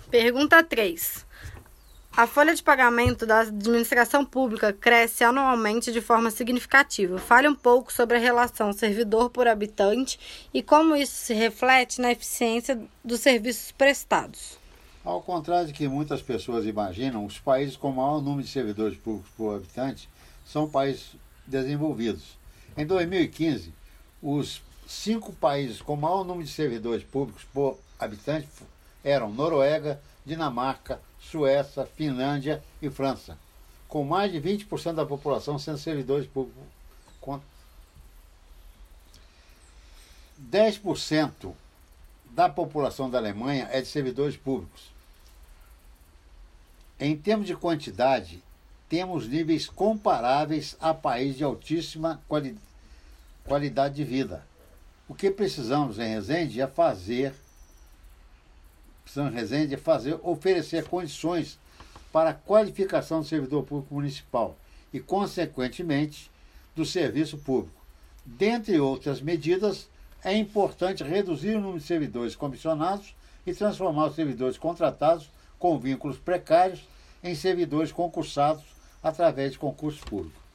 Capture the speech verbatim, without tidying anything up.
Pergunta três. A folha de pagamento da administração pública cresce anualmente de forma significativa. Fale um pouco sobre a relação servidor por habitante e como isso se reflete na eficiência dos serviços prestados. Ao contrário de que muitas pessoas imaginam, os países com maior número de servidores públicos por habitante são países desenvolvidos. Em dois mil e quinze, os cinco países com maior número de servidores públicos por habitante eram Noruega, Dinamarca, Suécia, Finlândia e França, com mais de vinte por cento da população sendo servidores públicos. dez por cento da população da Alemanha é de servidores públicos. Em termos de quantidade, temos níveis comparáveis a países de altíssima quali qualidade de vida. O que precisamos em Resende é fazer, precisamos em Resende é fazer, oferecer condições para a qualificação do servidor público municipal e, consequentemente, do serviço público. Dentre outras medidas, é importante reduzir o número de servidores comissionados e transformar os servidores contratados com vínculos precários em servidores concursados através de concurso público.